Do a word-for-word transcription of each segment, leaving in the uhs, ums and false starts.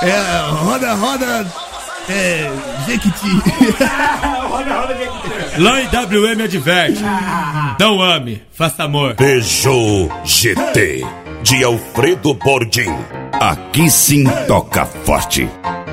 É, roda, roda. É, Jequiti. Roda, roda, Jequiti. Lá em W M adverte. Não ame, faça amor. Peugeot G T de Alfredo Bordim. Aqui sim toca forte.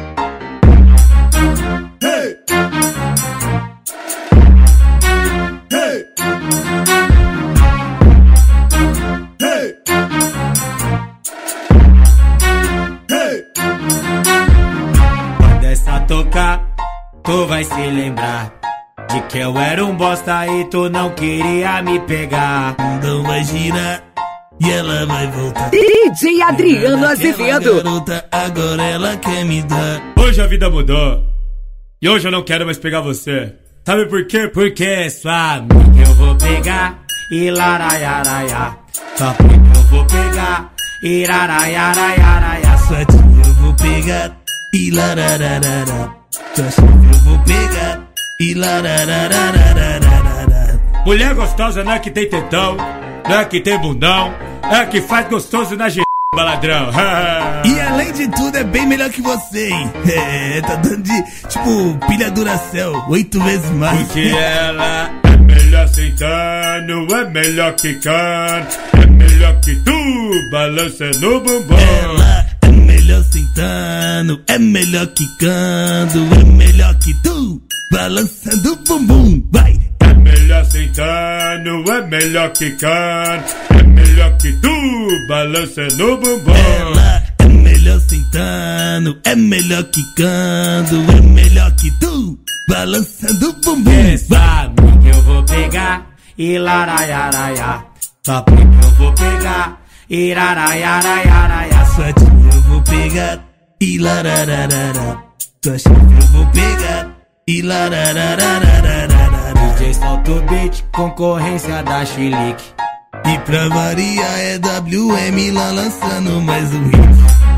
Quando essa tocar, tu vai se lembrar de que eu era um bosta e tu não queria me pegar. Então vai girar e ela vai voltar. D J Adriano Azevedo. Garota, agora ela quer me dar. Hoje a vida mudou e hoje eu não quero mais pegar você. Sabe por quê? Porque sua amiga eu vou pegar e laraiaraia. Só porque eu vou pegar e laraiaraia. Sua tia eu vou pegar e larararara. Sua chefe eu vou pegar e larararara. Mulher gostosa não é que tem tetão, não é que tem bundão, é que faz gostoso na g... baladrão. E além de tudo é bem melhor que você, hein? É, tá dando de, tipo, pilha Duracell, oito vezes mais. Porque ela é melhor sentando, é melhor quicando, é melhor que tu, balançando o bumbum. Ela é melhor sentando, é melhor quicando, é melhor que tu, balançando o bumbum, vai! É melhor sentando, é melhor quicando, é melhor que tu, balançando o bumbum. Ela é melhor sentando, é melhor quicando, é melhor que tu, balançando o bumbum. Essa amiga eu vou pegar e laraiaraia. Só porque eu vou pegar e laraiaraia. Sua tia eu vou pegar e larararara. Sua chefe eu vou pegar e larararara. D J solta o beat, concorrência da Chilique. E pra variar é W M lá lançando mais um hit.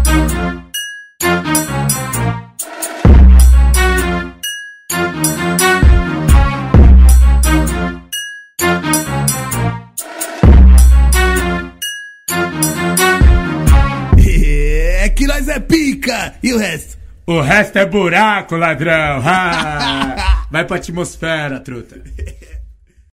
É que nós é pica! E o resto? O resto é buraco, ladrão. Ah, vai pra atmosfera, truta.